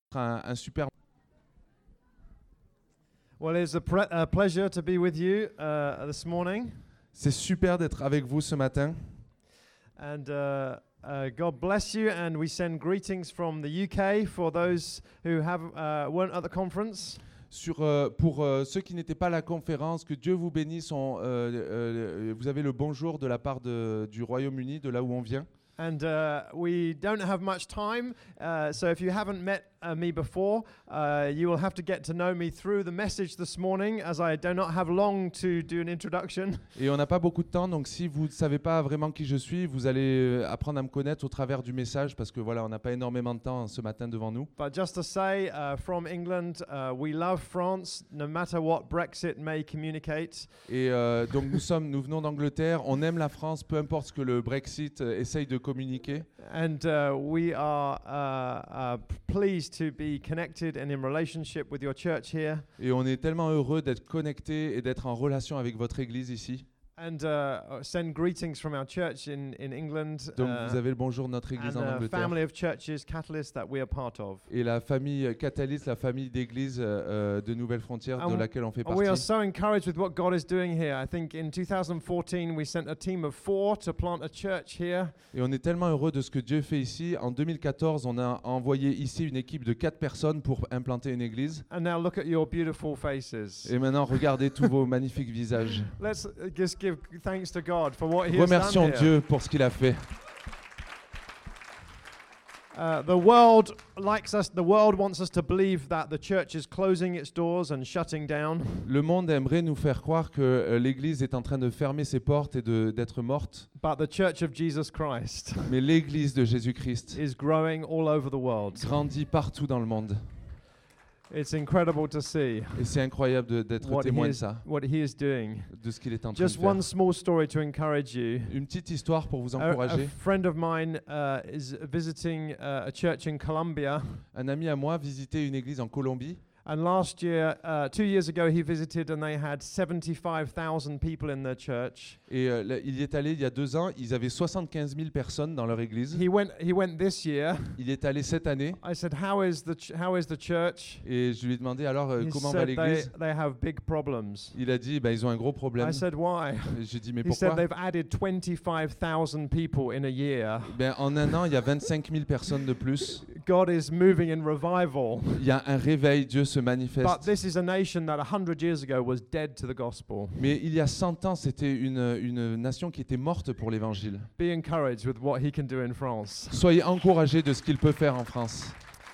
un super. Well, it's a pleasure to be with you this morning, C'est super d'être avec vous ce matin. and God bless you. And we send greetings from the UK for those who weren't at the conference. Pour ceux qui n'étaient pas à la conférence, que Dieu vous bénisse. Vous avez le bonjour de la part du Royaume-Uni, de là où on vient. And we don't have much time, so if you haven't met me before, you will have to get to know me through the message this morning, as I do not have long to do an introduction. Et on n'a pas beaucoup de temps, donc si vous ne savez pas vraiment qui je suis, vous allez apprendre à me connaître au travers du message, parce que voilà, on n'a pas énormément de temps ce matin devant nous. But just to say, from England, we love France, no matter what Brexit may communicate. Et donc nous venons d'Angleterre, on aime la France, peu importe ce que le Brexit essaye de communiquer. And we are pleased to be connected and in relationship with your church here. Et on est tellement heureux d'être connectés et d'être en relation avec votre église ici. And send greetings from our church in England. Donc vous avez le bonjour de notre église en and Angleterre. family of churches, Catalyst, that we are part of. Et la famille Catalyst, la famille d'églises de Nouvelles Frontières de laquelle on fait We are partie. so encouraged with what God is doing here. I think in 2014 we sent a team of 4 to plant a church here. Et on est tellement heureux de ce que Dieu fait ici. En 2014, on a envoyé ici une équipe de 4 personnes pour implanter une église. And now look at your beautiful faces. Et maintenant, regardez tous vos magnifiques visages. Let's just give thanks to God for what He has Remercions done here. Dieu pour ce qu'il a fait. The world likes us. The world wants us to believe that the church is closing its doors and shutting down. Le monde aimerait nous faire croire que l'Église est en train de fermer ses portes et d'être morte. But the Church of Jesus Christ Mais l'Église de Jésus-Christ is growing all over the world. grandit partout dans le monde. It's incredible to see Et c'est incroyable d'être témoin de ça, what He is doing. de ce qu'il est en train de Just faire. one small story to encourage you. Une petite histoire pour vous A encourager. friend of mine is visiting a church in Colombia. Un ami à moi visitait une église en Colombie. And last year, 2 years ago, he visited and they had 75,000 people in their church. Et il y est allé il y a 2 ans. Ils avaient 75 000 personnes dans leur église. He went this year. Il y est allé cette année. I said, how is the church? Et je lui ai demandé alors He comment va said l'église. they have big problems. Il a dit ils ont un gros problème. I said, why? Et j'ai dit mais He said pourquoi? they've added 25,000 people in a year. En un an, il y a 25 000 personnes de plus. God is moving in revival. Il y a un réveil, Dieu se But manifeste. this is a nation that 100 years ago was dead to the gospel. Mais il y a 100 ans, c'était une nation qui était morte pour l'évangile. Be encouraged with what he can do in France. Soyez encouragés de ce qu'il peut faire en France.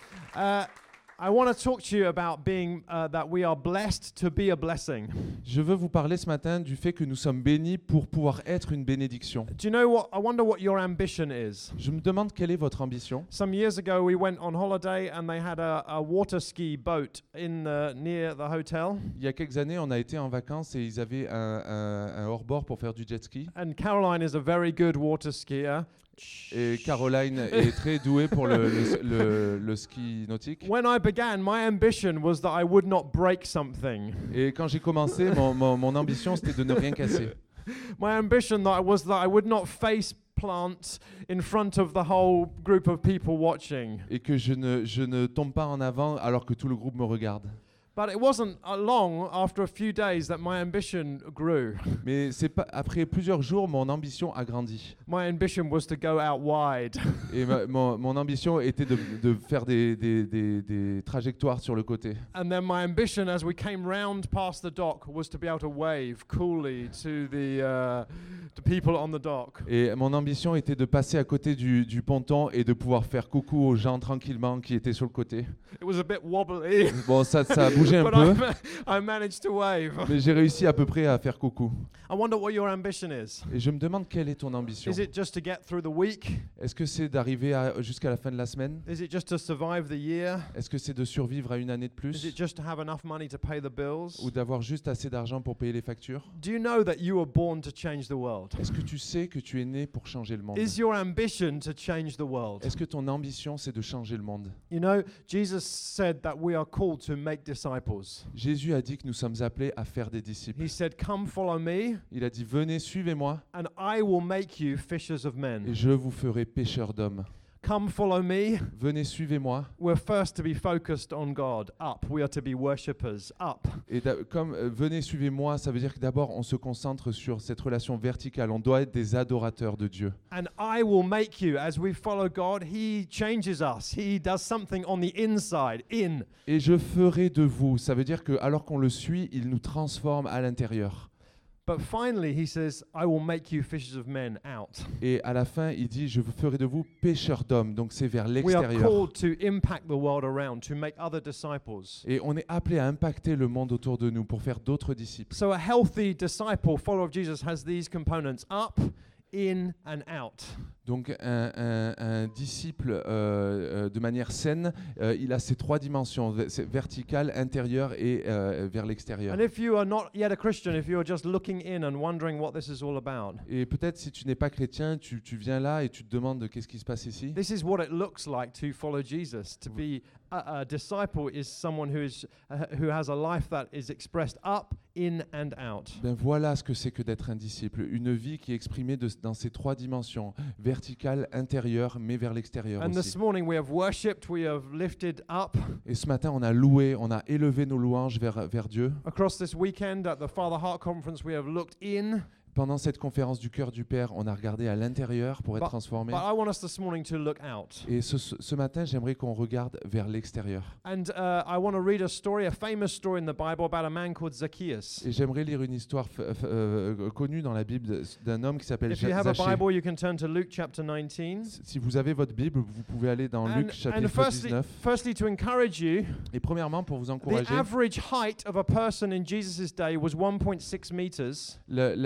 I want to talk to you about being that we are blessed to be a blessing. Je veux vous parler ce matin du fait que nous sommes bénis pour pouvoir être une bénédiction. Do you know what? I wonder what your ambition is. Je me demande quelle est votre ambition. Some years ago, we went on holiday and they had a water ski boat near the hotel. Il y a quelques années, on a été en vacances et ils avaient un hors-bord pour faire du jet ski. And Caroline is a very good water skier. Et Caroline est très douée pour le ski nautique. When I began, my ambition was that I would not break something. Et quand j'ai commencé, mon ambition, c'était de ne rien casser. My ambition was that I would not face plant in front of the whole group of people watching. Et que je ne tombe pas en avant alors que tout le groupe me regarde. But it wasn't long after a few days that my ambition grew. Mais c'est pas après plusieurs jours, mon ambition a grandi. My ambition was to go out wide. Et mon ambition était de faire des trajectoires sur le côté. And then my ambition, as we came round past the dock, was to be able to wave coolly to the people on the dock. Et mon ambition était de passer à côté du ponton et de pouvoir faire coucou aux gens tranquillement qui étaient sur le côté. It was a bit wobbly. Bon, ça a bougé un But peu, I managed to wave. mais j'ai réussi à peu près à faire coucou. I wonder what your ambition is. Et je me demande quelle est ton ambition. Is it just to get through the week? Est-ce que c'est d'arriver jusqu'à la fin de la semaine? Is it just to survive the year? Est-ce que c'est de survivre à une année de Is plus? it just to have enough money to pay the bills? Ou d'avoir juste assez d'argent pour payer les factures? Do you know that you were born to change the world? Est-ce que tu sais que tu es né pour changer le monde? Is your ambition to change the world? Est-ce que ton ambition, c'est de changer le monde? You know, Jesus said that we are called to make disciples. Jésus a dit que nous sommes appelés à faire des disciples. He said, "Come follow me, Il a dit, venez, suivez-moi, and I will make you fishers of et men." je vous ferai pêcheurs d'hommes. come follow me, venez suivez-moi. we're first to be focused on God. Up. We are to be worshippers. Up. Et comme venez suivez-moi, ça veut dire que d'abord on se concentre sur cette relation verticale. On doit être des adorateurs de Dieu. And I will make you, as we follow God, He changes us. He does something on the inside, in. Et je ferai de vous. Ça veut dire que alors qu'on le suit, il nous transforme à l'intérieur. But finally, He says, I will make you fishers of men, out. Et à la fin, il dit, je ferai de vous pêcheurs d'hommes. Donc c'est vers We are l'extérieur. called to impact the world around, to make other disciples. Et on est appelé à impacter le monde autour de nous pour faire d'autres disciples. So a healthy disciple, follower of Jesus, has these components: up, in, and out. Donc un disciple de manière saine, il a ces trois dimensions, verticale, intérieure et vers l'extérieur. And if you are not yet a Christian, if you are just looking in and wondering what this is all about, Et peut-être si tu n'es pas chrétien, tu viens là et tu te demandes qu'est-ce qui se passe ici. this is what it looks like to follow Jesus. To be a disciple is someone who has a life that is expressed up, in, and out. Ben voilà ce que c'est que d'être un disciple, une vie qui est exprimée dans ces trois dimensions, verticale, intérieure, mais vers l'extérieur And aussi. this morning we have worshipped, we have lifted up. Et ce matin, on a loué, on a élevé nos louanges vers Dieu. Across this weekend at the Father Heart Conference, we have looked in. Pendant cette conférence du cœur du Père, on a regardé à l'intérieur pour être transformé. But I want us this morning to look out. Et ce matin, j'aimerais qu'on regarde vers l'extérieur. And I want to read a story, a famous story in the Bible about a man called Zacchaeus. Et j'aimerais lire une histoire connue dans la Bible d'un homme qui s'appelle If you have a Zachée. Bible, you can turn to Luke chapter 19. Si vous avez votre Bible, vous pouvez aller dans Luc And chapitre firstly, 19. firstly, to encourage you, Et premièrement, pour vous the encourager, average height of a person in Jesus' day was 1.6 meters.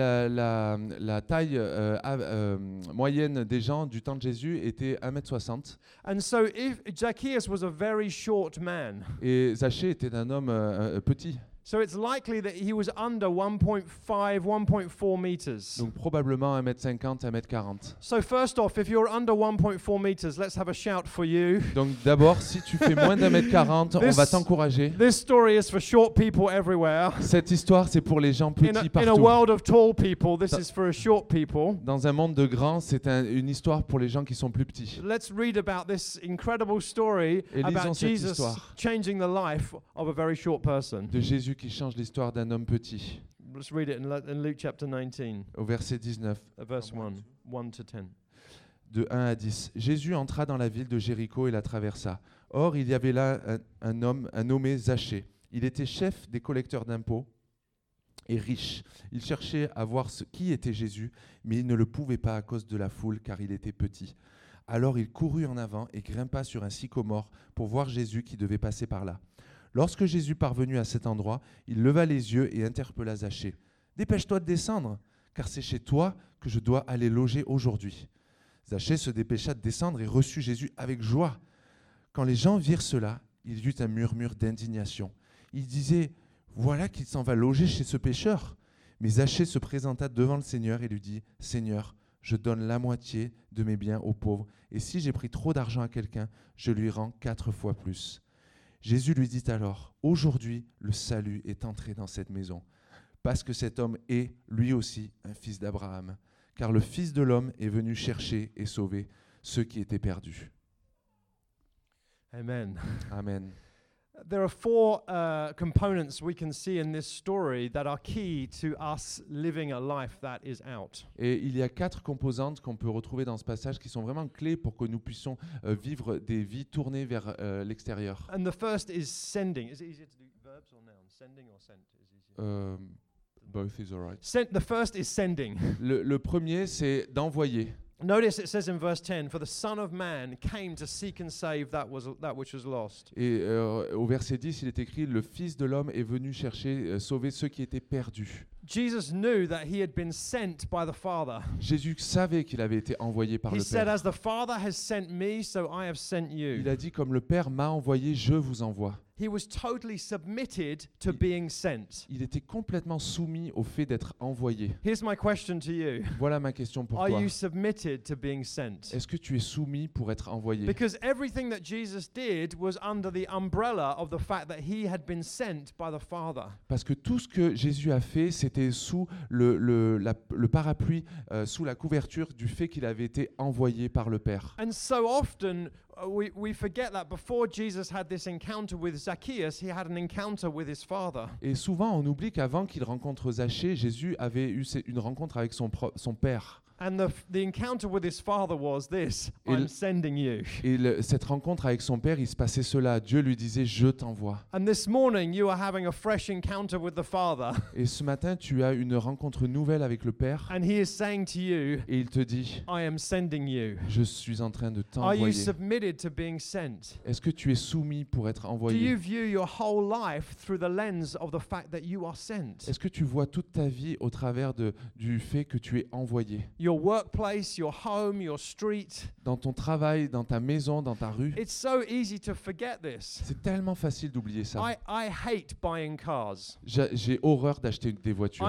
la taille moyenne des gens du temps de Jésus était 1m60. And so if Zacchaeus was a very short man, Et Zachée était un homme petit. so it's likely that he was under 1.5, 1.4 meters. Donc probablement 1m50, 1m40. So first off, if you're under 1.4 meters, let's have a shout for you. Donc d'abord, si tu fais moins d'1m40, on va t'encourager. This story is for short people everywhere. Cette histoire, c'est pour les gens petits In a partout. world of tall people, this is for short people. Dans un monde de grands, c'est une histoire pour les gens qui sont plus petits. Let's read about this incredible story Et lisons about cette Jesus histoire. changing the life of a very short person. De Jésus qui change l'histoire d'un homme petit. Let's read it in Luke chapter 19, Au verset 19, verse 1 to 10. de 1 à 10. Jésus entra dans la ville de Jéricho et la traversa. Or, il y avait là un homme, un nommé Zachée. Il était chef des collecteurs d'impôts et riche. Il cherchait à voir qui était Jésus, mais il ne le pouvait pas à cause de la foule, car il était petit. Alors il courut en avant et grimpa sur un sycomore pour voir Jésus qui devait passer par là. Lorsque Jésus parvenu à cet endroit, il leva les yeux et interpella Zachée. « Dépêche-toi de descendre, car c'est chez toi que je dois aller loger aujourd'hui. » Zachée se dépêcha de descendre et reçut Jésus avec joie. Quand les gens virent cela, il y eut un murmure d'indignation. Ils disaient « Voilà qu'il s'en va loger chez ce pécheur. » Mais Zachée se présenta devant le Seigneur et lui dit « Seigneur, je donne la moitié de mes biens aux pauvres, et si j'ai pris trop d'argent à quelqu'un, je lui rends 4 fois plus. » Jésus lui dit alors, « Aujourd'hui, le salut est entré dans cette maison, parce que cet homme est, lui aussi, un fils d'Abraham, car le Fils de l'homme est venu chercher et sauver ceux qui étaient perdus. » Amen. Amen. There are four components we can see in this story that are key to us living a life that is out. Et il y a 4 composantes qu'on peut retrouver dans ce passage qui sont vraiment clés pour que nous puissions vivre des vies tournées vers l'extérieur. And the first is sending. Is it easier to do verbs or nouns? Sending or sent is easier? Both is all right. The first is sending. Le premier, c'est d'envoyer. Notice it says in verse 10, "For the Son of Man came to seek and save that which was lost." Et au verset 10, il est écrit « Le Fils de l'homme est venu chercher, sauver ceux qui étaient perdus. » Jesus knew that he had been sent by the Father. Jésus savait qu'il avait été envoyé par He le said, Père. "As the Father has sent me, so I have sent you." Il a dit « Comme le Père m'a envoyé, je vous envoie. » He was totally submitted to being sent. Il était complètement soumis au fait d'être envoyé. Here's my question to you. Voilà ma question pour Are toi. you submitted to being sent? Est-ce que tu es soumis pour être envoyé? Because everything that Jesus did was under the umbrella of the fact that he had been sent by the Father. Parce que tout ce que Jésus a fait, c'était était sous le parapluie, sous la couverture du fait qu'il avait été envoyé par le Père. And so often we forget that before Jesus had this encounter with Zacchaeus, he had an encounter with his Father. Et souvent, on oublie qu'avant qu'il rencontre Zachée, Jésus avait eu une rencontre avec son Père. And the encounter with his Father was this: Et I'm sending you. Et cette rencontre avec son Père, il se passait cela. Dieu lui disait, je t'envoie. And this morning you are having a fresh encounter with the Father. Et ce matin, tu as une rencontre nouvelle avec le Père. And he is saying to you, Et il te dit, I am sending you. je suis en train de Are you t'envoyer. submitted to being sent? Est-ce que tu es soumis pour être Do you envoyé? view your whole life through the lens of the fact that you are sent? Est-ce que tu vois toute ta vie au travers du fait que tu es envoyé? Your workplace, your home, your street. Dans ton travail, dans ta maison, dans ta rue. It's so easy to forget this. C'est tellement facile d'oublier ça. I hate buying cars. J'ai horreur d'acheter des voitures.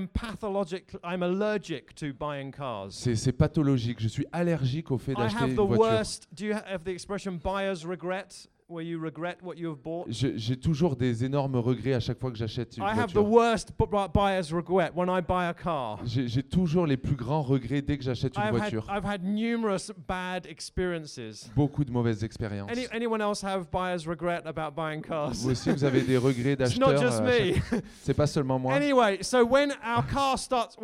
I'm allergic to buying cars. C'est pathologique. Je suis allergique au fait I d'acheter have une the voiture. worst. Do you have the expression buyer's regret, where you regret what you have bought? J'ai toujours des énormes regrets à chaque fois que j'achète une I have the voiture. worst buyer's regret when I buy a car. J'ai toujours les plus grands regrets dès que j'achète une voiture. I've had numerous bad experiences. Beaucoup de mauvaises expériences. Anyone else have buyer's regret about buying cars? Vous aussi, vous avez des regrets It's not d'acheteur. just me. C'est pas seulement moi. Anyway, so when a car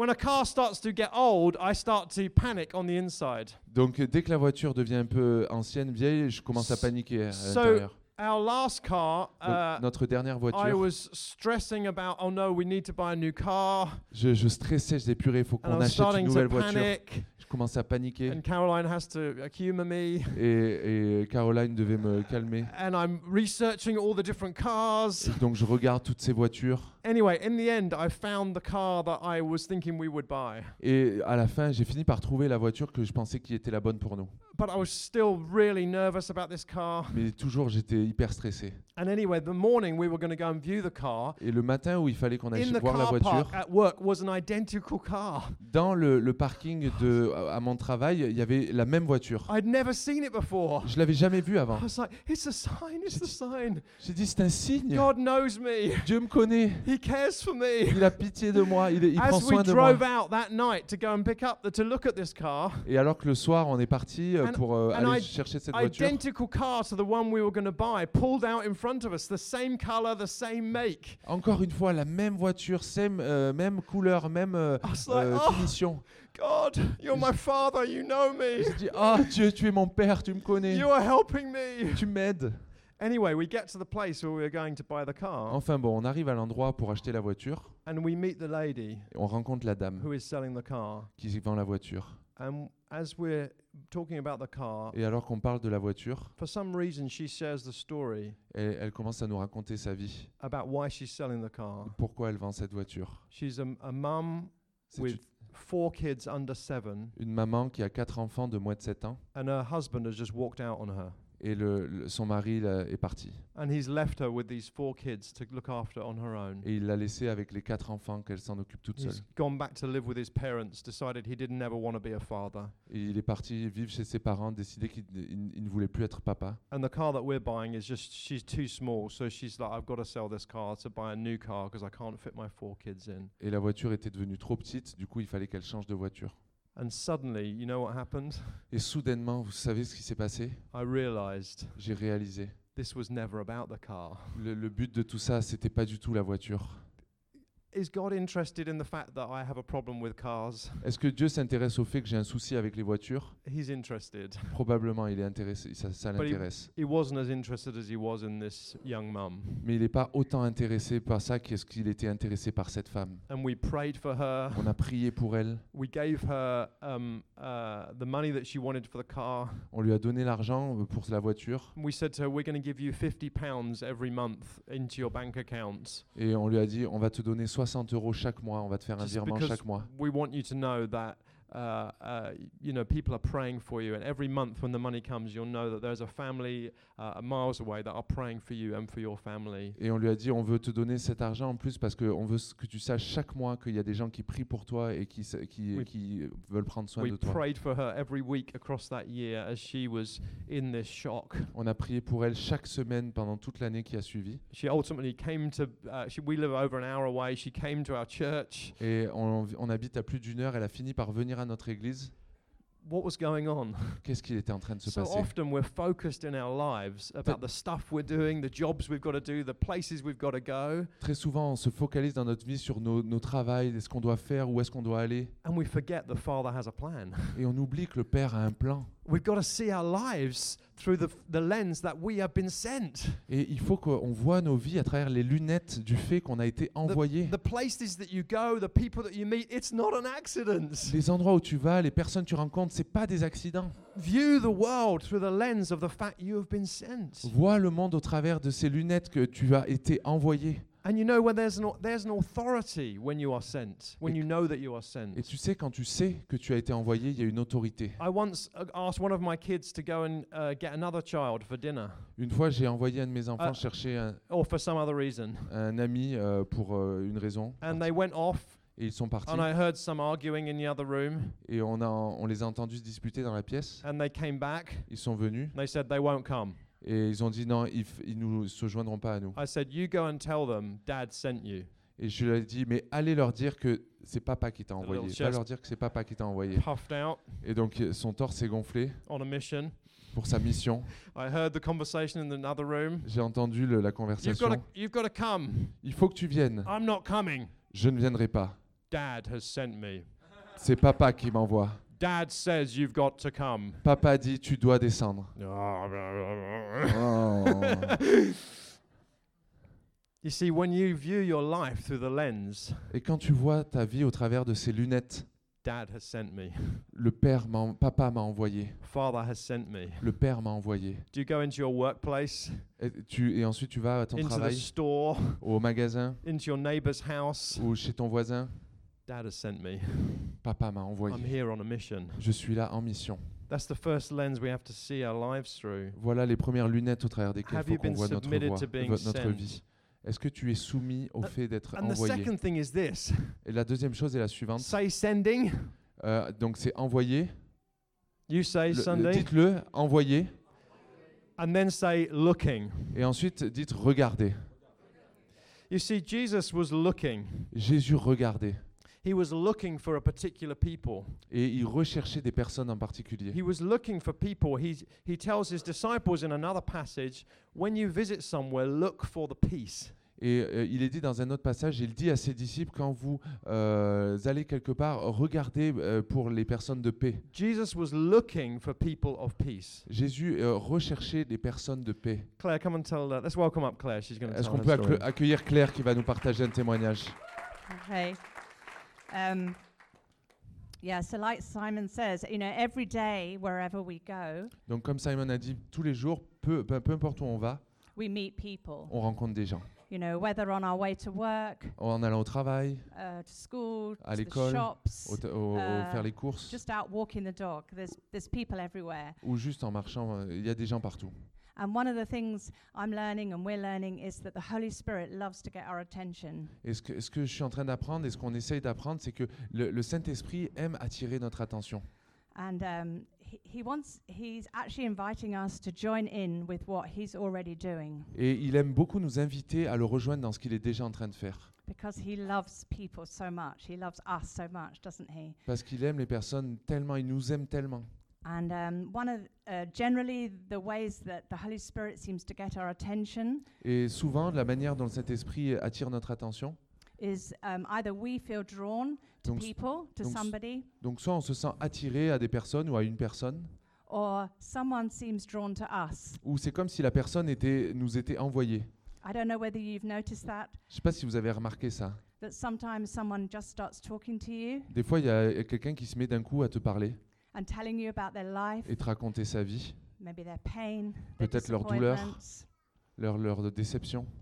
starts to get old, I start to panic on the inside. Donc dès que la voiture devient un peu ancienne, vieille, je commence à paniquer à So l'intérieur. our last car, Donc, notre dernière I voiture, was stressing about, oh no, we need to buy a new car. je stressais, je disais purée, il faut And I qu'on was achète une starting nouvelle to voiture. panic. Je commençais à paniquer And Caroline has to humor me. et Caroline devait me calmer. And I'm researching all the different cars. Donc je regarde toutes ces voitures Anyway, in the end, I found the car that I was thinking we would buy. et à la fin, j'ai fini par trouver la voiture que je pensais qui était la bonne pour nous. But I was still really nervous about this car. Mais toujours, j'étais hyper stressé. And anyway, the morning we were going to go and view the car. Et le matin où il fallait qu'on aille In the voir la car voiture, park at work was an identical car. dans le parking à mon travail, il y avait la même voiture. I'd never seen it before. Je l'avais jamais vue avant. I was like, it's a sign, it's a sign. J'ai dit, c'est un signe. God knows me. Dieu me connaît. He cares for me. Il a pitié de moi. Il prend As we soin de moi. drove out that night to go and to look at this car, Et alors que le soir, on est parti pour and aller chercher cette voiture, identical car to the one we were going to buy pulled out in front of us, the same color, the same make. encore une fois, la même voiture, même couleur, même was like, oh. finition. God, you're my father, you know me. J'ai dit, ah Dieu, tu es mon père, tu me connais, You are helping me. tu m'aides. Anyway, we get to the place where we're going to buy the car, Enfin bon, on arrive à l'endroit pour acheter la voiture. and we meet the lady Et on rencontre la dame who is selling the car. qui vend la voiture. And as we're talking about the car, Et alors qu'on parle de la voiture, for some reason she shares the story elle commence à nous raconter sa vie. about why she's selling the car. Pourquoi elle vend cette voiture. She's a mum C'est with 4 kids under 7, une maman qui a 4 enfants de moins de 7 ans. and her husband has just walked out on her. Et son mari est parti. And he's left her with these 4 kids to look after on her own. Et il l'a laissée avec les 4 enfants qu'elle s'en occupe toute seule. He's gone back to live with his parents, decided he didn't ever want to be a father. Et il est parti vivre chez ses parents, décidé qu'il ne voulait plus être papa. And the car that we're buying is just, she's too small, so she's like, I've got to sell this car to buy a new car because I can't fit my 4 kids in. Et la voiture était devenue trop petite, du coup il fallait qu'elle change de voiture. And suddenly, you know what happened? Et soudainement, vous savez ce qui s'est passé? I realized J'ai réalisé. this was never about the car. Le but de tout ça, c'était pas du tout la voiture. Is God interested in the fact that I have a problem with cars? Est-ce que Dieu s'intéresse au fait que j'ai un souci avec les voitures? He's interested. Probablement, il est intéressé, ça But l'intéresse. he wasn't as interested as he was in this young mum. Mais il n'est pas autant intéressé par ça qu'est-ce qu'il était intéressé par cette femme. And we prayed for her. On a prié pour elle. We gave her the money that she wanted for the car. On lui a donné l'argent pour la voiture. We said to her, we're going to give you £50 every month into your bank account. Et on lui a dit, on va te donner 60 € chaque mois. On va te faire un Just virement because chaque mois. we want you to know that people are praying for you. And every month when the money comes, you'll know that there's a family miles away that are praying for you and for your family. Et on lui a dit, on veut te donner cet argent en plus parce qu'on veut que tu saches chaque mois qu'il y a des gens qui prient pour toi et qui veulent prendre soin We de toi. prayed for her every week across that year as she was in this shock. On a prié pour elle chaque semaine pendant toute l'année qui a suivi. She ultimately came to, we live over an hour away, she came to our church. Et on habite à plus d'1 heure, elle a fini par venir à notre église. What was going on? Qu'est-ce qui était en train de se So passer? often we're focused in our lives about the stuff we're doing, the jobs we've got to do, the places we've got to go. Très souvent, on se focalise dans notre vie sur nos travails, ce qu'on doit faire, où est-ce qu'on doit aller. And we forget the Father has a plan. Et on oublie que le Père a un plan. We've got to see our lives through the lens that we have been sent. Et il faut qu'on voit nos vies à travers les lunettes du fait qu'on a été envoyé. The places that you go, the people that you meet, it's not an accident. Les endroits où tu vas, les personnes que tu rencontres, c'est pas des accidents. View the world through the lens of the fact you have been sent. Vois le monde au travers de ces lunettes que tu as été envoyé. And you know when there's an authority when you are sent, when you know that you are sent. Et tu sais, quand tu sais que tu as été envoyé, il y a une autorité. I once asked one of my kids to go and get another child for dinner, Une fois, j'ai envoyé un de mes enfants chercher or for some other reason. un ami pour une raison. And they went off, Et ils sont partis. and I heard some arguing in the other room. Et on les a entendus se disputer dans la pièce. And they came back. Ils sont venus. And they said they won't come. Et ils ont dit non, ils nous se joindront pas à nous. I said, you go and tell them Dad sent you. Et je lui ai dit, mais allez leur dire que c'est papa qui t'a envoyé. little Va chest. leur dire que c'est papa qui t'a envoyé. Puffed out Et donc son torse s'est gonflé on a mission. pour sa mission. I heard the conversation in another room. J'ai entendu la conversation. You've got to come. Il faut que tu viennes. I'm not coming. Je ne viendrai pas. Dad has sent me. C'est papa qui m'envoie. Dad says you've got to come. Papa dit, tu dois descendre. Oh. You see, when you view your life through the lens, Et quand tu vois ta vie au travers de ces lunettes, Dad has sent me. Papa m'a envoyé. Father has sent me. Le Père m'a envoyé. Do you go into your workplace, Et ensuite tu vas à ton into the travail, store, au magasin into your neighbor's house? ou chez ton voisin. Dad has sent me. Papa m'a I'm envoyé. here on a mission. Je suis là en mission. That's the first lens we have to see our lives through. Voilà les premières lunettes au travers desquelles Have il you faut qu'on been voit notre submitted voie, to being notre sent? vie. Est-ce que tu es soumis au fait d'être And the envoyé? second thing is this. Et la deuxième chose est la suivante. Say sending. Donc c'est envoyé. You say sending. Dites-le, envoyé. And then say looking. Et ensuite dites regardez. You see, Jesus was looking. Jésus regardait. He was looking for a particular people. Et il recherchait des personnes en particulier. He was looking for people. He tells his disciples in another passage, when you visit somewhere, look for the peace. Et il est dit dans un autre passage, il dit à ses disciples, quand vous allez quelque part, regardez pour les personnes de paix. Jesus was looking for people of peace. Jésus recherchait des personnes de paix. Claire, come and tell that. Let's welcome up Claire. She's going to Est-ce tell qu'on her peut story. accueillir Claire qui va nous partager un témoignage? Okay. So like Simon says, every day, wherever we go, Donc comme Simon a dit, tous les jours, peu importe où on va, we meet people. on rencontre des gens. Whether on our way to work, En allant au travail, to school, à to the l'école, shops, faire les courses, just out walking the dog. There's people everywhere. ou juste en marchant, il y a des gens partout. And one of the things I'm learning and we're learning is that the Holy Spirit loves to get our attention. Et ce que je suis en train d'apprendre et ce qu'on essaye d'apprendre, c'est que le Saint-Esprit aime attirer notre attention. And he's actually inviting us to join in with what he's already doing. Et il aime beaucoup nous inviter à le rejoindre dans ce qu'il est déjà en train de faire. Because he loves people so much. He loves us so much, doesn't he? Parce qu'il aime les personnes tellement, il nous aime tellement. And one of generally the ways that the Holy Spirit seems to get our attention Et souvent, la manière dont le Saint-Esprit attire notre attention, is either we feel drawn to Donc, people, to donc, somebody, donc soit on se sent attiré à des personnes ou à une personne, or someone seems drawn to us. ou c'est comme si la personne nous était envoyée. I don't know whether you've noticed that, Je ne sais pas si vous avez remarqué ça. that sometimes someone just starts talking to you Des fois, il y a quelqu'un qui se met d'un coup à te parler and telling you about their life, et te raconter sa vie, maybe their pain, their peut-être leur douleur, disappointments. leur déception.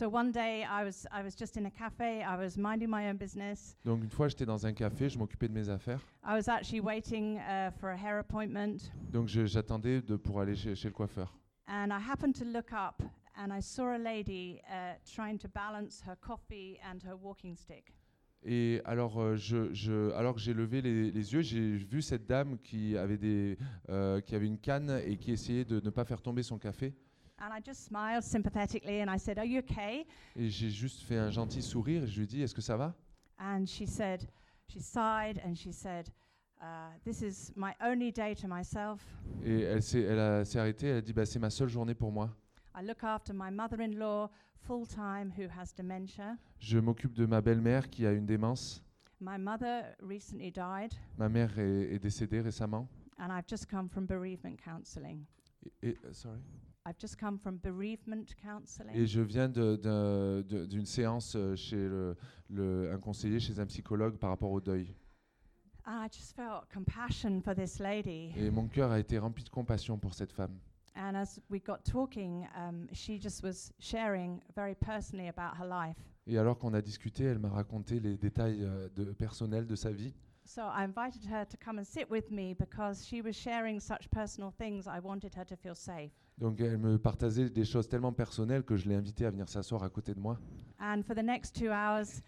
So one day I was just in a cafe, I was minding my own business. Donc une fois, j'étais dans un café, je m'occupais de mes affaires. I was actually waiting for a hair appointment, Donc j'attendais pour aller chez le coiffeur. and I happened to look up and I saw a lady trying to balance her coffee and her walking stick. Et alors, alors que j'ai levé les yeux, j'ai vu cette dame qui avait une canne et qui essayait de ne pas faire tomber son café. And I just smiled sympathetically and I said, "Are you okay?" Et j'ai juste fait un gentil sourire et je lui ai dit, est-ce que ça va? And she sighed and she said, "This is my only day to myself. Et elle s'est arrêtée, elle a dit, bah, c'est ma seule journée pour moi. I look after my mother-in-law full-time who has dementia. Je m'occupe de ma belle-mère qui a une démence. My mother recently died Ma mère est décédée récemment. and I've just come from bereavement counselling. Sorry. I've just come from bereavement counselling. Et je viens d'une séance chez un conseiller, chez un psychologue par rapport au deuil. And I just felt compassion for this lady. Et mon cœur a été rempli de compassion pour cette femme. And as we got talking, she just was sharing very personally about her life. Et alors qu'on a discuté, elle m'a raconté les détails personnels de sa vie. So I invited her to come and sit with me because she was sharing such personal things. I wanted her to feel safe. Donc elle me partageait des choses tellement personnelles que je l'ai invitée à venir s'asseoir à côté de moi. And for the next 2 hours,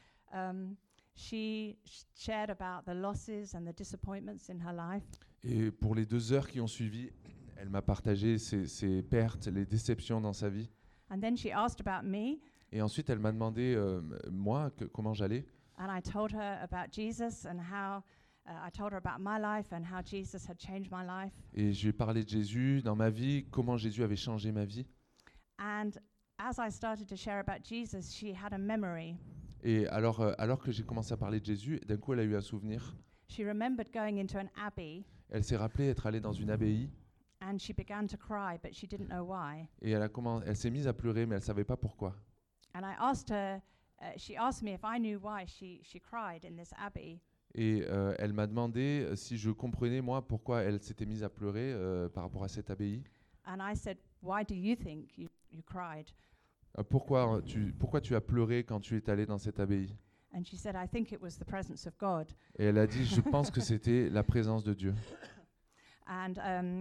she shared about the losses and the disappointments in her life. Et pour les 2 heures qui ont suivi, elle m'a partagé ses pertes, les déceptions dans sa vie. And then she asked about me, Et ensuite, elle m'a demandé, moi, comment j'allais. and I told her about Jesus and how I told her about my life and how Jesus had changed my life. Et je lui ai parlé de Jésus dans ma vie, comment Jésus avait changé ma vie. And as I started to share about Jesus, she had a memory. Et alors que j'ai commencé à parler de Jésus, d'un coup, elle a eu un souvenir. She remembered going into an abbey, Elle s'est rappelée être allée dans une abbaye and she began to cry, but she didn't know why. et elle s'est mise à pleurer, mais elle savait pas pourquoi. And I asked her, she asked me if I knew why she cried in this abbey. Et elle m'a demandé si je comprenais, moi, pourquoi elle s'était mise à pleurer par rapport à cette abbaye. And I said, "Why do you think you cried?" Pourquoi tu as pleuré quand tu es allée dans cette abbaye? And she said, "I think it was the presence of God." Et elle a dit, je pense que c'était la présence de Dieu. And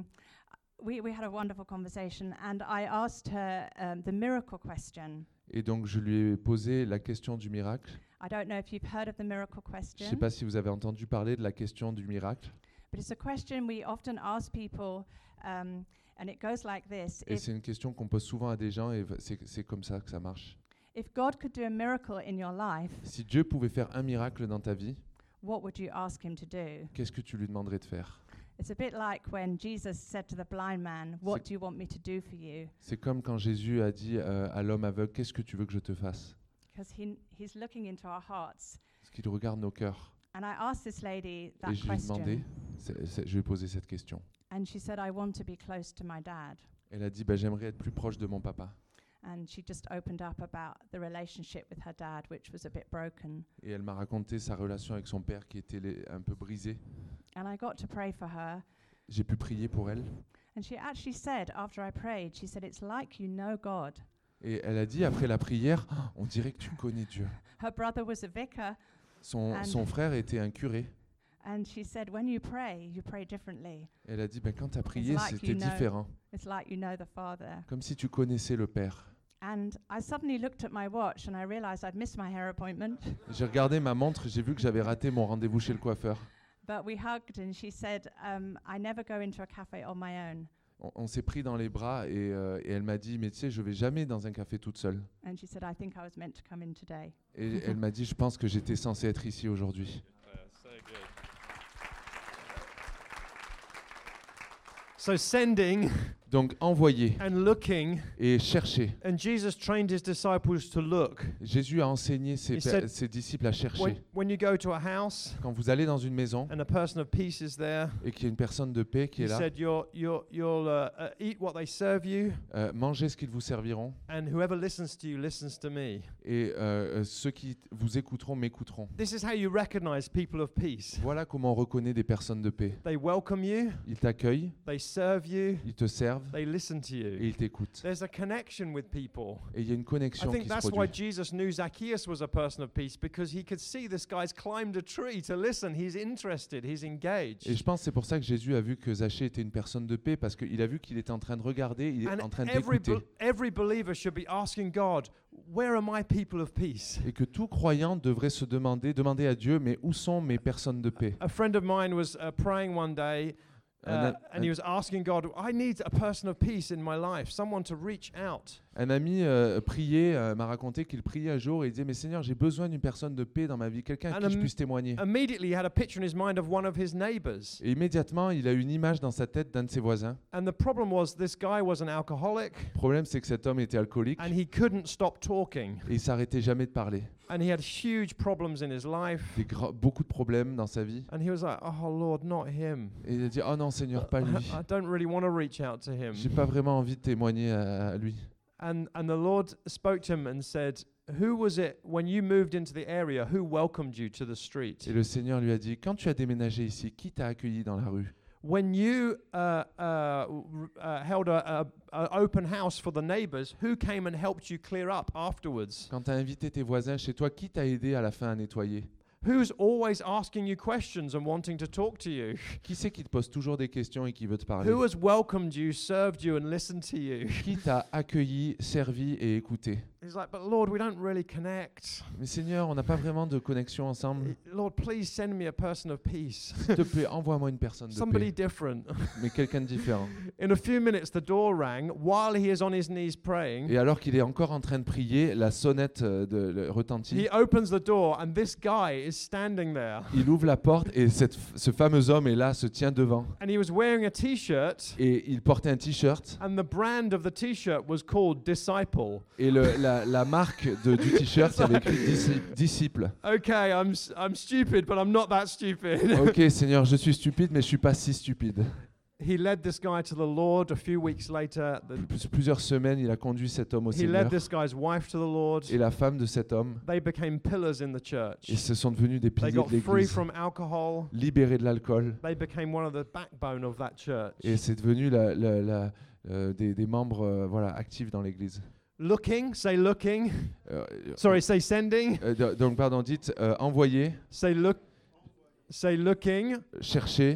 we had a wonderful conversation, and I asked her the miracle question. Et donc, je lui ai posé la question du miracle. I don't know if you've heard of the miracle Je ne question, sais pas si vous avez entendu parler de la question du miracle. but it's a question we often ask people, and it goes like this. Et c'est une question qu'on pose souvent à des gens et c'est comme ça que ça marche. If God could do a miracle in your life, Si Dieu pouvait faire un miracle dans ta vie, what would you ask him to do? qu'est-ce que tu lui demanderais de faire? It's a bit like when Jesus said to the blind man, "What do you want me to do for you?" C'est comme quand Jésus a dit à l'homme aveugle, qu'est-ce que tu veux que je te fasse? Because he's looking into our hearts. Parce qu'il regarde nos cœurs. And I asked this lady that Et je lui ai demandé, question, je lui ai posé cette question. and she said, "I want to be close to my dad." Elle a dit, bah, j'aimerais être plus proche de mon papa. And she just opened up about the relationship with her dad, which was a bit broken. Et elle m'a raconté sa relation avec son père qui était un peu brisée. And I got to pray for her. J'ai pu prier pour elle. And she actually said, after I prayed, she said, "It's like you know God." Et elle a dit, après la prière, on dirait que tu connais Dieu. Her brother was a vicar, Son frère était un curé. and she said, "When you pray differently. Elle a dit, ben, quand tu as prié, like c'était you know. différent. It's like you know the Father." Comme si tu connaissais le Père. And I suddenly looked at my watch and I realized I'd missed my hair appointment. J'ai regardé ma montre, j'ai vu que j'avais raté mon rendez-vous chez le coiffeur. But we hugged, and she said, "I never go into a cafe on my own." On s'est pris dans les bras et elle m'a dit, mais tu sais, je vais jamais dans un café toute seule. And she said, "I think I was meant to come in today." Et elle m'a dit, je pense que j'étais censée être ici aujourd'hui. So sending Donc envoyer and looking, et chercher. and Jesus trained his disciples to look. Jésus a enseigné He said, ses disciples à chercher. When you go to a house Quand vous allez dans une maison and a person of peace is there, et qu'il y a une personne de paix qui he est là, said you'll eat what they serve you, mangez ce qu'ils vous serviront and whoever listens to you listens to me. et ceux qui vous écouteront m'écouteront. This is how you recognize people of peace. Voilà comment on reconnaît des personnes de paix. They welcome you, Ils t'accueillent, they serve you, ils te servent, t'observent They listen to et you. ils t'écoutent. There's a connection with people. Et il y a une I connexion think qui se that's why produit. Jesus knew Zacchaeus was a person of peace, because he could see this guy's climbed a tree to listen. He's interested. He's engaged. Et je pense que c'est pour ça que Jésus a vu que Zachée était une personne de paix, parce qu'il a vu qu'il était en train de regarder, il est en And train every d'écouter. every believer should be asking God, where are my people of peace? Et que tout croyant devrait se demander à Dieu, mais où sont mes personnes de paix? A friend of mine was praying one day, and he was asking God, I need a person of peace in my life, someone to reach out. Un ami m'a raconté qu'il priait un jour et il disait, mais Seigneur, j'ai besoin d'une personne de paix dans ma vie, quelqu'un à qui je puisse témoigner. Immediately he had a picture in his mind of one of his neighbors. Et immédiatement, il a une image dans sa tête d'un de ses voisins. And the problem was, this guy was an alcoholic, Le problème, c'est que cet homme était alcoolique and he couldn't stop talking. et il s'arrêtait jamais de parler. And he had huge problems in his life. Beaucoup de problèmes dans sa vie. And he was like, oh Lord, not him. Et il a dit, oh non Seigneur, pas lui. I don't really want to reach out to him. J'ai pas vraiment envie de témoigner à lui. And the Lord spoke to him and said, who was it, when you moved into the area, who welcomed you to the street? Et le Seigneur lui a dit, quand tu as déménagé ici, qui t'a accueilli dans la rue? When you held a open house for the neighbors, who came and helped you clear up afterwards? Quand tu as invité tes voisins chez toi, qui t'a aidé à la fin à nettoyer? Who's always asking you questions and wanting to talk to you? Qui c'est qui te pose toujours des questions et qui veut te parler? Who has welcomed you, served you, and listened to you? Qui t'a accueilli, servi et écouté? He's like, but Lord, we don't really connect. Mais Seigneur, on n'a pas vraiment de connexion ensemble. Lord, please send me a person of peace. S'il te plaît, envoie-moi une personne de Somebody paix, different. mais quelqu'un de différent. In a few minutes, the door rang while he is on his knees praying. Et alors qu'il est encore en train de prier, la sonnette retentit. He opens the door, and this guy is standing there. Il ouvre la porte et ce fameux homme est là, se tient devant. And he was wearing a t-shirt, Et il portait un t-shirt. and the brand of the t-shirt was called Disciple. Et la marque du t-shirt, il y avait écrit disciple. Okay, I'm stupid, but I'm not that stupid. Ok Seigneur, je suis stupide, mais je suis pas si stupide. He led this guy to the Lord. A few weeks later, Plusieurs semaines, il a conduit cet homme au he Seigneur. led this guy's wife to the Lord. Et la femme de cet homme. They became pillars in the church. Ils se sont devenus des They piliers got de free l'église, from alcohol. libérés de l'alcool. They became one of the backbone of that church. Et c'est devenu des membres actifs dans l'église. Looking, say looking. Euh, Sorry, say sending. Donc, pardon, dites envoyer, Say looking. chercher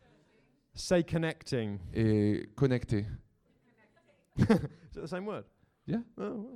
Say connecting. et connecter. Is it the same word? Yeah. Oh,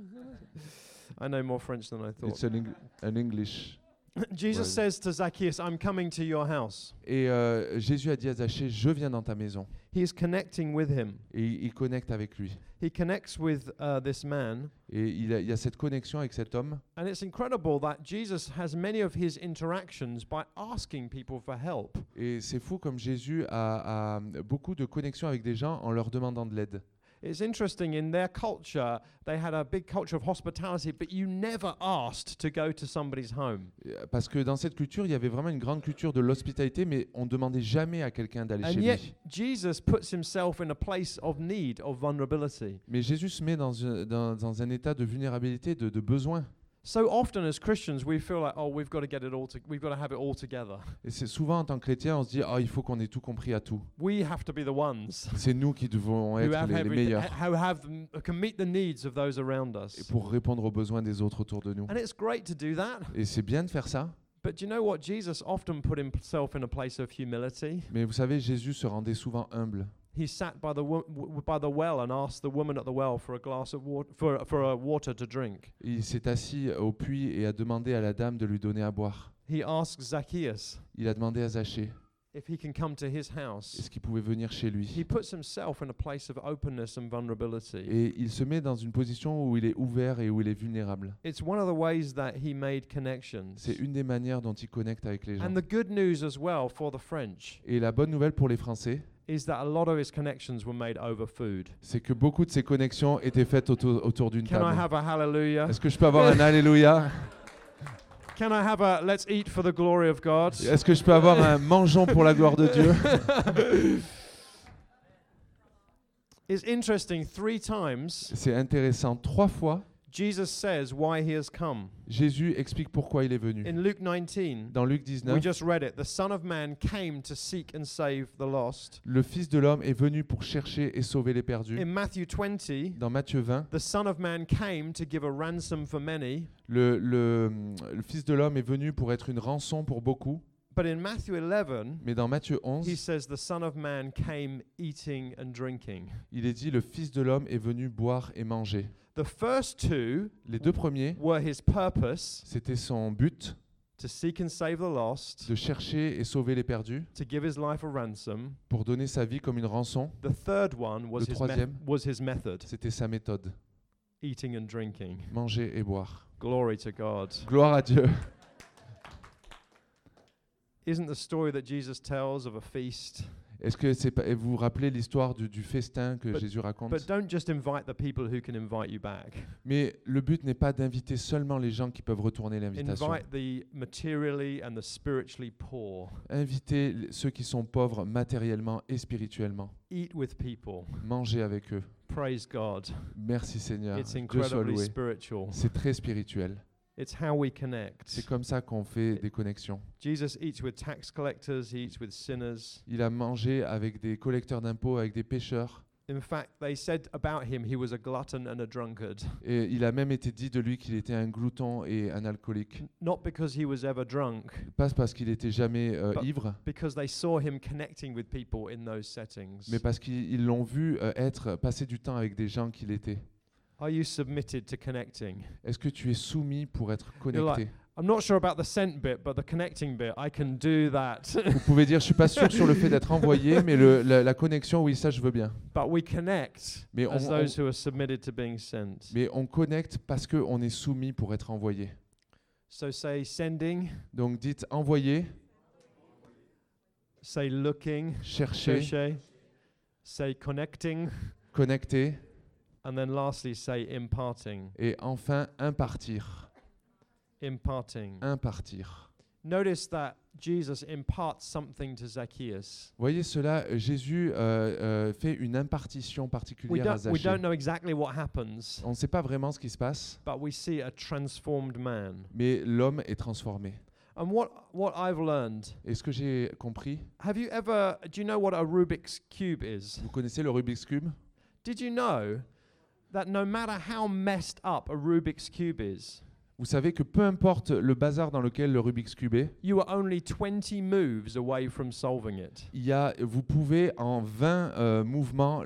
I know more French than I thought. It's an English. Jesus word. says to Zacchaeus, I'm coming to your house. Et Jésus a dit à Zachée, je viens dans ta maison. He is connecting with him. Et il connecte avec lui. He connects with this man. Et il y a cette connexion avec cet homme. And it's incredible that Jesus has many of his interactions by asking people for help. Et c'est fou comme Jésus a beaucoup de connexions avec des gens en leur demandant de l'aide. It's interesting, in their culture, they had a big culture of hospitality, but you never asked to go to somebody's home. Parce que dans cette culture, il y avait vraiment une grande culture de l'hospitalité, mais on ne demandait jamais à quelqu'un d'aller chez And yet, lui. Jesus puts himself in a place of need, of vulnerability. Mais Jésus se met dans un état de vulnérabilité, de besoin. So often as Christians, we feel like, oh, we've got to get it all. We've got to have it all together. Et c'est souvent en tant que chrétien, on se dit, il faut qu'on ait tout compris à tout. We have to be the ones C'est nous qui devons who être have les everything, meilleurs who can meet the needs of those around et us. pour répondre aux besoins des autres autour de nous. And it's great to do that. Et c'est bien de faire ça. But do you know what? Jesus often put himself in a place of humility. Mais vous savez, Jésus se rendait souvent humble. He sat by the well and asked the woman at the well for a glass of water, for water to drink. Il s'est assis au puits et a demandé à la dame de lui donner à boire. He asked Zacchaeus Il a demandé à Zachée if he can come to his house. est-ce qu'il pouvait venir chez He lui. puts himself in a place of openness and vulnerability. Et il se met dans une position où il est ouvert et où il est vulnérable. It's one of the ways that he made connections. C'est une des manières dont il connecte avec les gens. And the good news as well for the French Et la bonne nouvelle pour les Français, is that a lot of his connections were made over food. c'est que beaucoup de ces connexions étaient faites autour d'une Can I table. have a hallelujah? Est-ce que je peux avoir un alléluia? Can I have a let's eat for the glory of God? Est-ce que je peux avoir un mangeons pour la gloire de Dieu? It's interesting, 3 times C'est intéressant. 3 fois, Jesus says why he has come. Jésus explique pourquoi il est venu. In Luke 19, Dans Luc we 19, just read it. The Son of Man came to seek and save the lost. le Fils de l'homme est venu pour chercher et sauver les perdus. In Matthew 20, Dans Matthieu 20, the Son of Man came to give a ransom for many. le Fils de l'homme est venu pour être une rançon pour beaucoup. But in Matthew 11, Mais dans Matthieu he 11, says the Son of Man came eating and drinking. il est dit le Fils de l'homme est venu boire et manger. The first two Les deux premiers, were his purpose, c'était son but to seek and save the lost, de chercher et sauver les perdus to give his life a ransom. pour donner sa vie comme une rançon. The third one was Le troisième. was his method, C'était sa méthode, eating and drinking. manger et boire. Glory to God. Gloire à Dieu. Isn't the story that Jesus tells of a feast? Est-ce que c'est pas, et vous vous rappelez l'histoire du festin que But- Jésus raconte? But don't just invite the people who can invite you back. Mais le but n'est pas d'inviter seulement les gens qui peuvent retourner l'invitation. Invite the materially and the spiritually poor. Invitez ceux qui sont pauvres matériellement et spirituellement. Eat with people. Mangez avec eux. Praise God. Merci Seigneur. It's Dieu soit incredibly loué. spiritual. C'est très spirituel. It's how we connect. C'est comme ça qu'on fait des connexions. Jesus eats with tax collectors, he eats with sinners. Il a mangé avec des collecteurs d'impôts, avec des pêcheurs. In fact, they said about him he was a glutton and a drunkard. Et il a même été dit de lui qu'il était un glouton et un alcoolique. Not because he was ever drunk, Pas parce qu'il était jamais But- ivre, because they saw him connecting with people in those settings. mais parce qu'ils l'ont vu passer du temps avec des gens qu'il était. Are you submitted to connecting? Est-ce que tu es soumis pour être You're like, connecté? I'm not sure about the sent bit, but the connecting bit, I can do that. Vous pouvez dire, je suis pas sûr sur le fait d'être envoyé, mais la connexion, oui, ça je veux bien. But we connect Mais as those who are submitted to being sent. mais on connecte parce qu'on est soumis pour être envoyé. So say sending, Donc dites envoyer, say looking, chercher, chercher, say connecting, connecter and then lastly say imparting. et enfin impartir. Imparting. Impartir. Notice that Jesus imparts something to Zacchaeus. Voyez cela, Jésus fait une impartition We particulière à don't, we Zachée. don't know exactly what happens, On ne sait pas vraiment ce qui se passe, but we see a transformed man. mais l'homme est transformé. And what I've learned, Et ce que j'ai compris, do you know what a Rubik's Cube is? vous connaissez le Rubik's Cube? Did you know that no matter how messed up a Rubik's Cube is, Vous savez que peu importe le bazar dans lequel le Rubik's Cube est, you are only 20 moves away from solving it. vous pouvez en 20 mouvements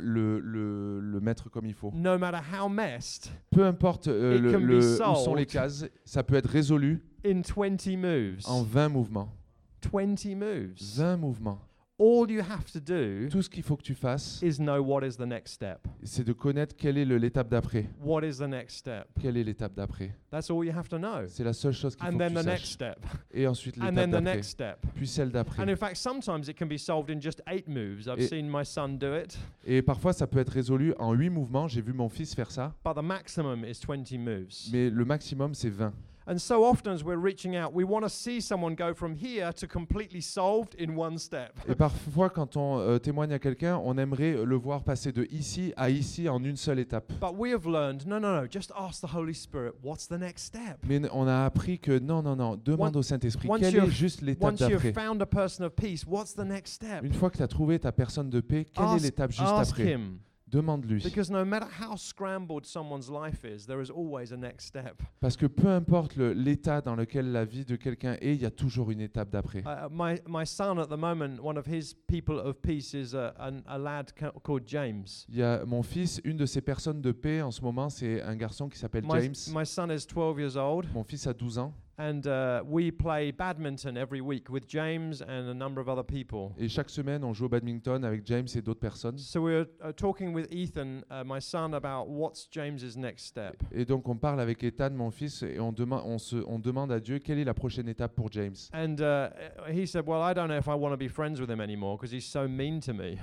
le mettre comme il faut. No matter how messed, Peu importe It can be où sont solved. les cases, ça peut être résolu in 20 moves. en 20 mouvements. 20 moves. 20 mouvements. All you have to do Tout ce qu'il faut que tu fasses, is know what is the next step. c'est de connaître quelle est l'étape d'après. What is the next step? Quelle est l'étape d'après? That's all you have to know. C'est la seule chose qu'il And faut then que the tu next saches. step. Et ensuite And l'étape then the d'après. next step. Puis celle And d'après. in fact, sometimes it can be solved in just 8 moves. I've Et- seen my son do it. Et parfois, ça peut être résolu en 8 mouvements. J'ai vu mon fils faire ça. But the maximum is 20 moves. Mais le maximum, c'est 20. And so often as we're reaching out, we want to see someone go from here to completely solved in one step. Et parfois, quand on témoigne à quelqu'un, on aimerait le voir passer de ici à ici en une seule étape. But we have learned, no, just ask the Holy Spirit, what's the next step? Mais on a appris que non, demande Once- au Saint-Esprit, once quelle you've- est juste l'étape Once you've d'après? found a person of peace, what's the next step? Une fois que tu as trouvé ta personne de paix, quelle est l'étape juste ask après? him. Demande-lui. Because no matter how scrambled someone's life is, there is always a next step. Parce que peu importe l'état dans lequel la vie de quelqu'un est, il y a toujours une étape d'après. My son at the moment, one of his people of peace is a lad called James. Il y a mon fils, une de ces personnes de paix en ce moment, c'est un garçon qui s'appelle James. My son is 12 years old, Mon fils a 12 ans. and we play badminton every week with James and a number of other people. Et chaque semaine, on joue au badminton avec James et d'autres personnes. So we were talking with Ethan, my son, about what's James's next step. Et donc, on parle avec Ethan, mon fils, et on demande à Dieu quelle est la prochaine étape pour James. And he said, well, I don't know if I want to be friends with him anymore because he's so mean to me.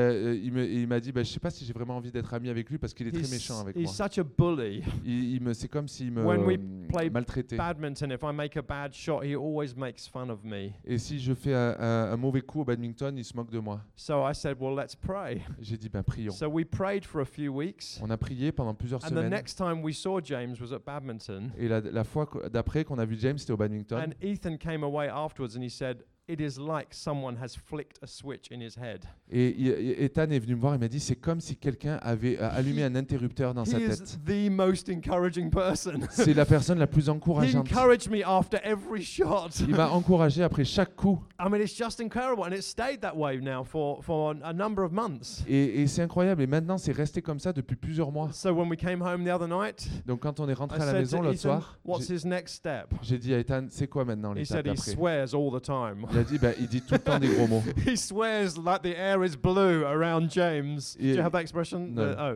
Il m'a dit, je sais pas si j'ai vraiment envie d'être ami avec lui parce qu'il est très méchant avec He's moi. such a bully. C'est comme s'il When we me play maltraitait. Badminton, if if I make a bad shot, he always makes fun of me. Et si je fais un mauvais coup au badminton, il se moque de moi. So I said, well, let's pray. J'ai dit, ben prions. So we prayed for a few weeks. On a prié pendant plusieurs And the semaines. next time we saw James was at badminton. Et la fois d'après qu'on a vu James, c'était au badminton. And Ethan came away afterwards and he said, it is like someone has flicked a switch in his head. Et Ethan est venu me voir et m'a dit, c'est comme si quelqu'un avait allumé un interrupteur dans sa He is tête. the most encouraging person. C'est la personne la plus He encourageante. encouraged me after every shot. Il m'a encouragé après chaque coup. I mean, it's just incredible. And it stayed that way now for a number of months. Et c'est incroyable. Et maintenant, c'est resté comme ça depuis plusieurs mois. So when we came home the other night, Donc quand on est rentré I à la said maison to l'autre Ethan, soir, what's his next step? j'ai dit à Ethan, c'est quoi maintenant He l'étape said he d'après? swears all the time. Il a dit, il dit tout le temps des gros mots. He swears like the air is blue around James. Do you have that expression? No.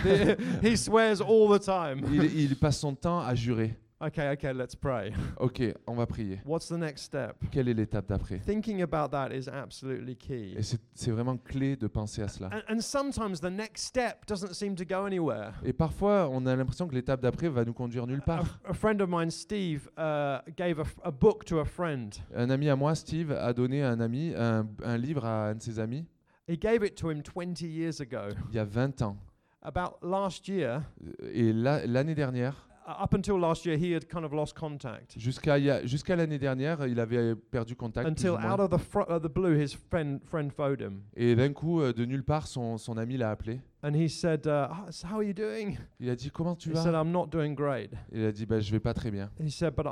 He swears all the time. Il passe son temps à jurer. Okay, let's pray. Ok, on va prier. What's the next step? Quelle est l'étape d'après? Thinking about that is absolutely key. Et c'est vraiment clé de penser à cela. And sometimes the next step doesn't seem to go anywhere. Et parfois, on a l'impression que l'étape d'après va nous conduire nulle part. A friend of mine, Steve, gave a book to a friend. Un ami à moi, Steve, a donné à un ami un livre à un de ses amis He gave it to him 20 years ago. il y a 20 ans. About last year, Et l'année dernière, up until last year, he had kind of lost contact. jusqu'à l'année dernière, il avait perdu contact. Plus Until ou moins. out of the blue, his friend phoned him. Et d'un coup, de nulle part, son ami l'a appelé. And he said, so how are you doing? Il a dit, comment tu He said, vas? I'm not doing great. Il a dit, je vais pas très bien. He said, but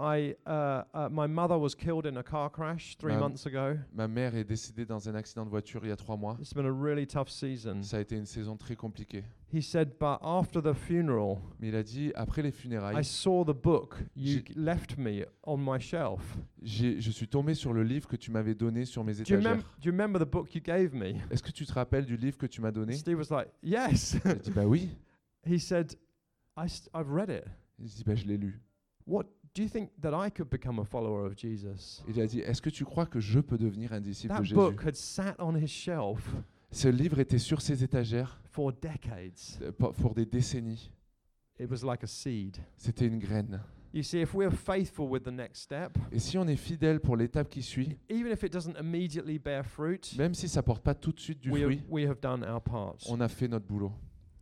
my mother was killed in a car crash 3 months ago. Ma mère est décédée dans un accident de voiture il y a 3 mois. It's been a really tough season. Ça a été une saison très compliquée. He said, but after the funeral, Mais il a dit, après les I funérailles, saw the book you left me on my shelf. je suis tombé sur le livre que tu m'avais donné sur mes Do you étagères. remember the book you gave me? Est-ce que tu te rappelles du livre que tu m'as donné? Steve was like, yes. Il a dit, oui. He said, I've read it. Il dit, je l'ai lu. What do you think that I could become a follower of Jesus? Il a dit, est-ce que tu crois que je peux devenir un disciple de That Jésus? book had sat on his shelf Ce livre était sur ses étagères for decades. pour des décennies. It was like a seed. C'était une graine. You see, if we're faithful with the next step, Et si on est fidèle pour l'étape qui suit, even if it doesn't immediately bear fruit, même si ça porte pas tout de suite du fruit, we have done our part. on a fait notre boulot.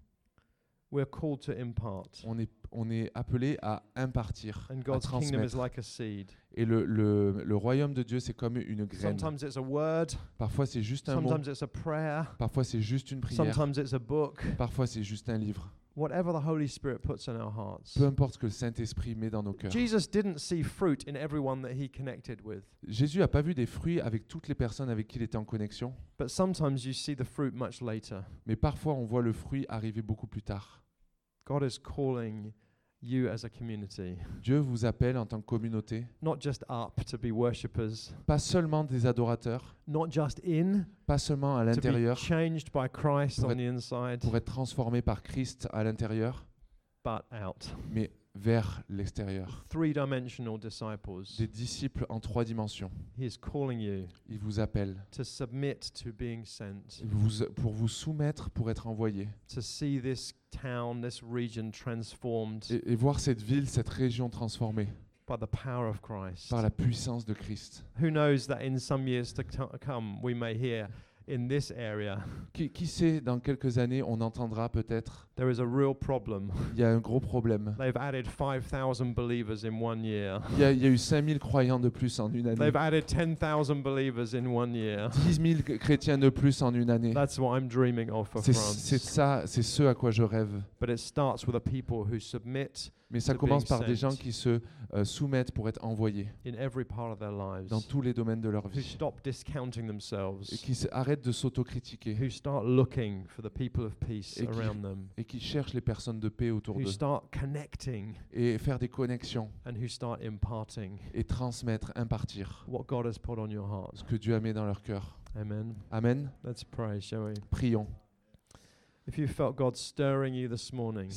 We're called to impart. On est appelé à impartir, And à God's kingdom is transmettre. like a seed. Et le royaume de Dieu, c'est comme une graine. Sometimes it's a word, Parfois, c'est juste un mot. sometimes it's a prayer, Parfois, c'est juste une prière. sometimes it's a book. Parfois, c'est juste un livre. Whatever the Holy Spirit puts in our hearts. Peu importe ce que le Saint-Esprit met dans nos cœurs. Jesus didn't see fruit in everyone that he connected with, Jésus n'a pas vu des fruits avec toutes les personnes avec qui il était en connexion. but sometimes you see the fruit much later. Mais parfois, on voit le fruit arriver beaucoup plus tard. God is calling you as a community, Dieu vous appelle en tant que communauté, not just up to be worshippers, pas seulement des adorateurs, not just in, pas seulement à to be l'intérieur, changed by Christ Pour on the inside, pour être transformés par Christ à l'intérieur, but out. mais vers l'extérieur. Three-dimensional disciples. Des disciples en 3 dimensions. He is calling you Il vous appelle to submit to being sent, pour vous soumettre, pour être envoyé. to see this town, this region transformed Et voir cette ville, cette région transformée by the power of Christ. par la puissance de Christ. Who knows that in some years to come we may hear in this area Qui sait, dans quelques années, on entendra peut-être, there is a real problem. il y a un gros problème. They've added 5,000 believers in 1 year. Il y a eu 5000 croyants de plus en une année. They've added 10,000 believers in 1 year. 10 000 chrétiens de plus en une année. That's what I'm dreaming of for C'est France. c'est ce à quoi je rêve. But it starts with a people who submit Mais ça to commence being par des sent. gens qui se soumettent pour être envoyés in every part of their lives, dans tous les domaines de leur who vie. stop discounting Et themselves, qui arrêtent de s'autocritiquer. who start looking for the people of peace Et qui- around them, Et qui cherchent les personnes de paix autour who d'eux. start connecting Et faire des connexions. and who start imparting Et transmettre, impartir what God has put on your heart. ce que Dieu a mis dans leur cœur. Amen. Amen. Let's pray, shall we? Prions. If you felt God stirring you this morning,